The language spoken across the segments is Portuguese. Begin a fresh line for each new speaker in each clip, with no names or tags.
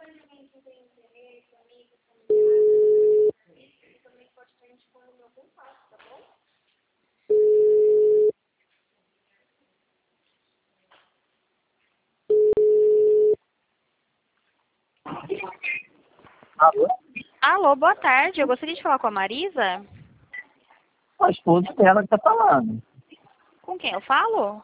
Alô?
Alô, boa tarde. Eu gostaria de falar com a Marisa.
A esposa dela que tá falando.
Com quem eu falo?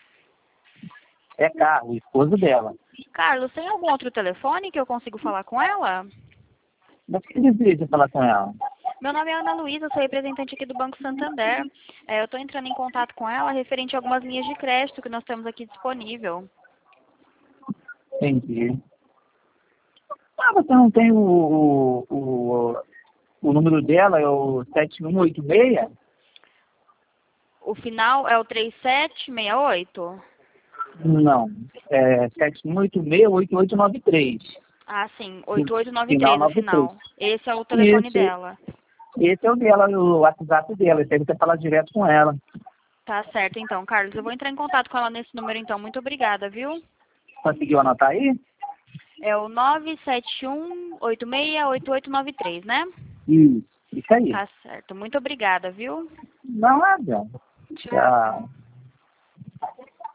É Carlos, esposo dela.
Carlos, tem algum outro telefone que eu consigo falar com ela?
Mas que deseja falar com ela?
Meu nome é Ana Luísa, sou representante aqui do Banco Santander. Eu estou entrando em contato com ela referente a algumas linhas de crédito que nós temos aqui disponível.
Entendi. Ah, você não tem o número dela, é o 7186?
O final é o 3768?
Não, é 7186-8893.
Ah, sim,
Final
8893 o
93.
final. Esse é o telefone
Isso,
dela.
esse é o dela, o WhatsApp dela. Esse aí você fala direto com ela.
Tá certo, então, Carlos. Eu vou entrar em contato com ela nesse número, então. Muito obrigada, viu?
Conseguiu anotar aí?
É o 971868893, né?
Isso aí.
Tá certo. Muito obrigada, viu?
Não, nada.
Tchau.
Tchau.